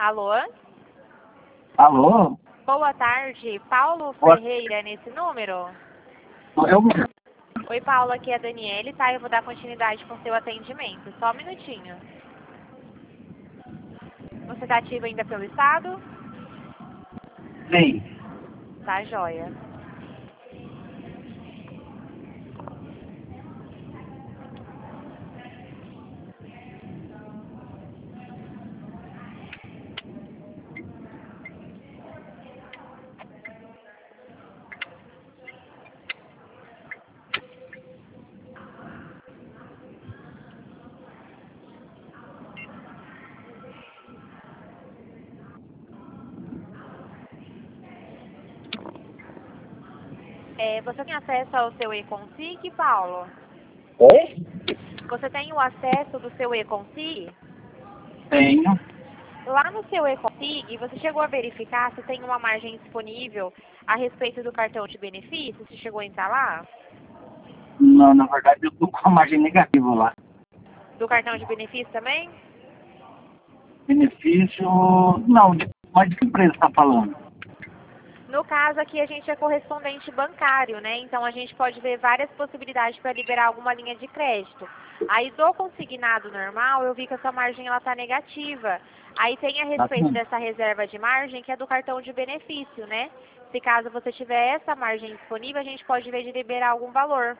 Alô? Alô? Boa tarde. Paulo Boa- Ferreira nesse número? Eu, Oi, Paulo, aqui é a Daniele, tá? Eu vou dar continuidade com o seu atendimento. Só um minutinho. Você tá ativo ainda pelo Estado? sim. Tá, joia. Você tem acesso ao seu e-consig, Paulo? Oi? Você tem o acesso do seu e-consig? Tenho. Lá no seu e-consig, você chegou a verificar se tem uma margem disponível a respeito do cartão de benefício? Você chegou a entrar lá? Não, na verdade eu tô com a margem negativa lá. Do cartão de benefício também? Benefício. Não, mas de que empresa está falando? No caso aqui a gente é correspondente bancário, né? Então a gente pode ver várias possibilidades para liberar alguma linha de crédito. Aí do consignado normal, eu vi que essa margem ela tá negativa. Aí tem a Tá respeito sim. dessa reserva de margem, que é do cartão de benefício, né? Se caso você tiver essa margem disponível, a gente pode ver de liberar algum valor.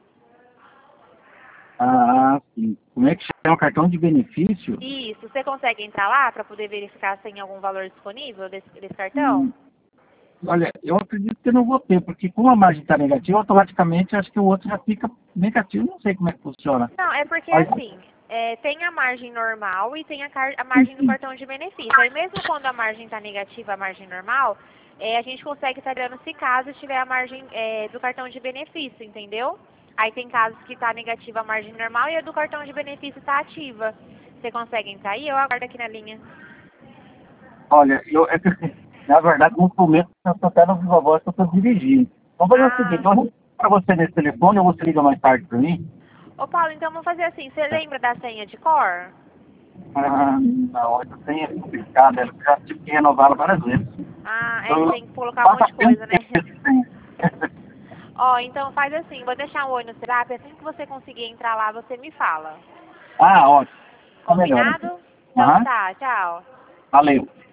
Ah, sim. Como é que chama o cartão de benefício? Isso, você consegue entrar lá para poder verificar se tem algum valor disponível desse cartão? Hum, Olha, eu acredito que eu não vou ter, porque como a margem está negativa, automaticamente acho que o outro já fica negativo. Não sei como é que funciona. Não, é porque Mas, assim, tem a margem normal e tem a sim, margem do sim. cartão de benefício. Aí mesmo quando a margem está negativa, a margem normal, a gente consegue estar dando se caso tiver a margem do cartão de benefício, entendeu? Aí tem casos que está negativa a margem normal e a do cartão de benefício está ativa. Você consegue entrar aí? Eu aguardo aqui na linha. Olha, é que, na verdade, no momento, eu estou até no Viva Voz que eu estou dirigindo. Vamos fazer o seguinte, Ah, eu vou para você nesse telefone, ou você liga mais tarde para mim? ô Paulo, então vamos fazer assim, você lembra da senha de cor? Ah, não, essa senha é complicada, eu já tive que renová-la várias vezes. Ah, é que Então, tem que colocar um monte passa de tempo coisa, né? essa senha. Ó, então faz assim, vou deixar um oi no WhatsApp, assim que você conseguir entrar lá, você me fala. Ah, ótimo. Tá melhor aqui. Combinado? Então Aham, tá, tchau. valeu.